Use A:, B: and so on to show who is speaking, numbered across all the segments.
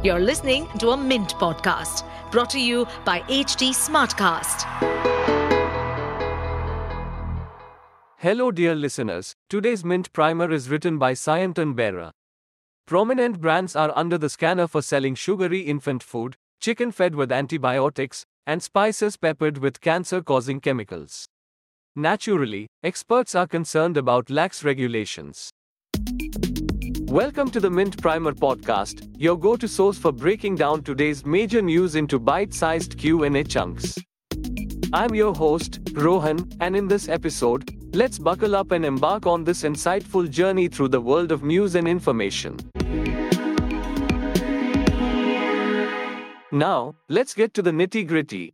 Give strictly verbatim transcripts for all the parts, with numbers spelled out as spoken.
A: You're listening to a Mint podcast brought to you by H T Smartcast.
B: Hello dear listeners, today's Mint Primer is written by Sayantan Bera. Prominent brands are under the scanner for selling sugary infant food, chicken fed with antibiotics, and spices peppered with cancer-causing chemicals. Naturally, experts are concerned about lax regulations. Welcome to the Mint Primer podcast, your go-to source for breaking down today's major news into bite-sized Q and A chunks. I'm your host, Rohan, and in this episode, let's buckle up and embark on this insightful journey through the world of news and information. Now, let's get to the nitty-gritty.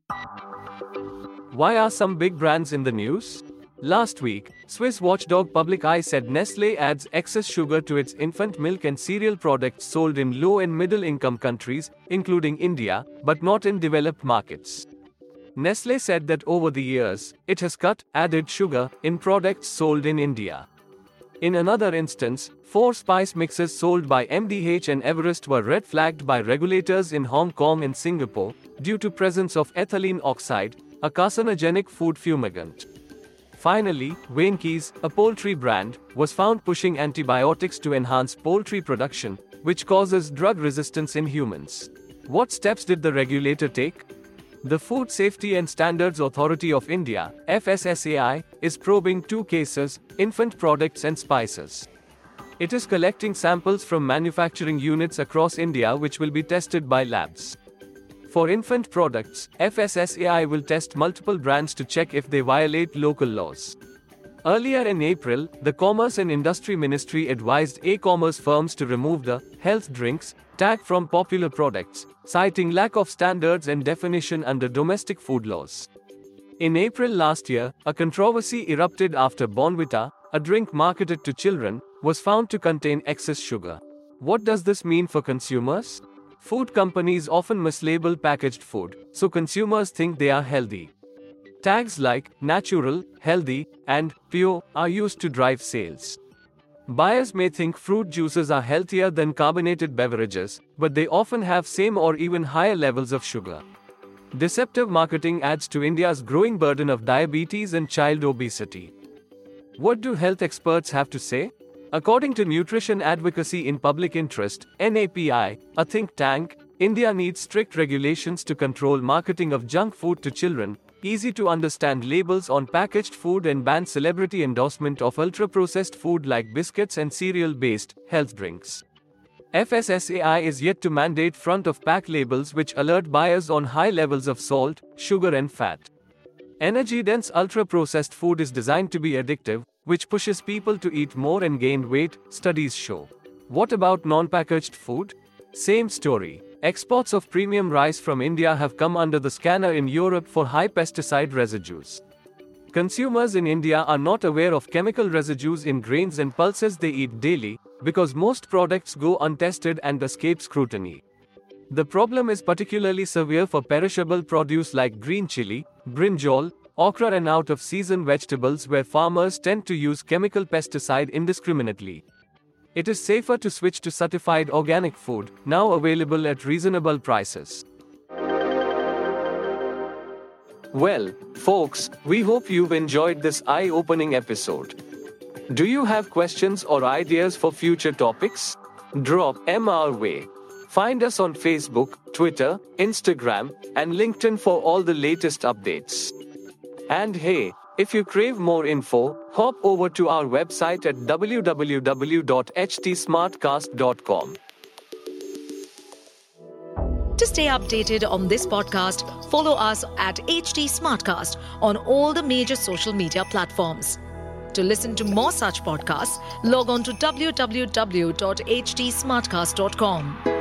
B: Why are some big brands in the news? Last week, Swiss watchdog Public Eye said Nestlé adds excess sugar to its infant milk and cereal products sold in low and middle-income countries, including India, but not in developed markets. Nestlé said that over the years, it has cut, added sugar, in products sold in India. In another instance, four spice mixes sold by M D H and Everest were red-flagged by regulators in Hong Kong and Singapore, due to presence of ethylene oxide, a carcinogenic food fumigant. Finally, Weinkes, a poultry brand, was found pushing antibiotics to enhance poultry production, which causes drug resistance in humans. What steps did the regulator take? The Food Safety and Standards Authority of India, F S S A I, is probing two cases, infant products and spices. It is collecting samples from manufacturing units across India which will be tested by labs. For infant products, F S S A I will test multiple brands to check if they violate local laws. Earlier in April, the Commerce and Industry Ministry advised e-commerce firms to remove the health drinks tag from popular products, citing lack of standards and definition under domestic food laws. In April last year, a controversy erupted after Bournvita, a drink marketed to children, was found to contain excess sugar. What does this mean for consumers? Food companies often mislabel packaged food, so consumers think they are healthy. Tags like natural, healthy, and pure are used to drive sales. Buyers may think fruit juices are healthier than carbonated beverages, but they often have same or even higher levels of sugar. Deceptive marketing adds to India's growing burden of diabetes and child obesity. What do health experts have to say? According to Nutrition Advocacy in Public Interest, N A P I, a think tank, India needs strict regulations to control marketing of junk food to children, easy to understand labels on packaged food and ban celebrity endorsement of ultra-processed food like biscuits and cereal-based health drinks. F S S A I is yet to mandate front-of-pack labels which alert buyers on high levels of salt, sugar and fat. Energy-dense ultra-processed food is designed to be addictive, which pushes people to eat more and gain weight, studies show. What about non-packaged food? Same story. Exports of premium rice from India have come under the scanner in Europe for high pesticide residues. Consumers in India are not aware of chemical residues in grains and pulses they eat daily, because most products go untested and escape scrutiny. The problem is particularly severe for perishable produce like green chili, brinjal, okra and out-of-season vegetables where farmers tend to use chemical pesticide indiscriminately. It is safer to switch to certified organic food, now available at reasonable prices. Well, folks, we hope you've enjoyed this eye-opening episode. Do you have questions or ideas for future topics? Drop them our way. Find us on Facebook, Twitter, Instagram, and LinkedIn for all the latest updates. And hey, if you crave more info, hop over to our website at w w w dot h t smartcast dot com.
A: To stay updated on this podcast, follow us at H T Smartcast on all the major social media platforms. To listen to more such podcasts, log on to w w w dot h t smartcast dot com.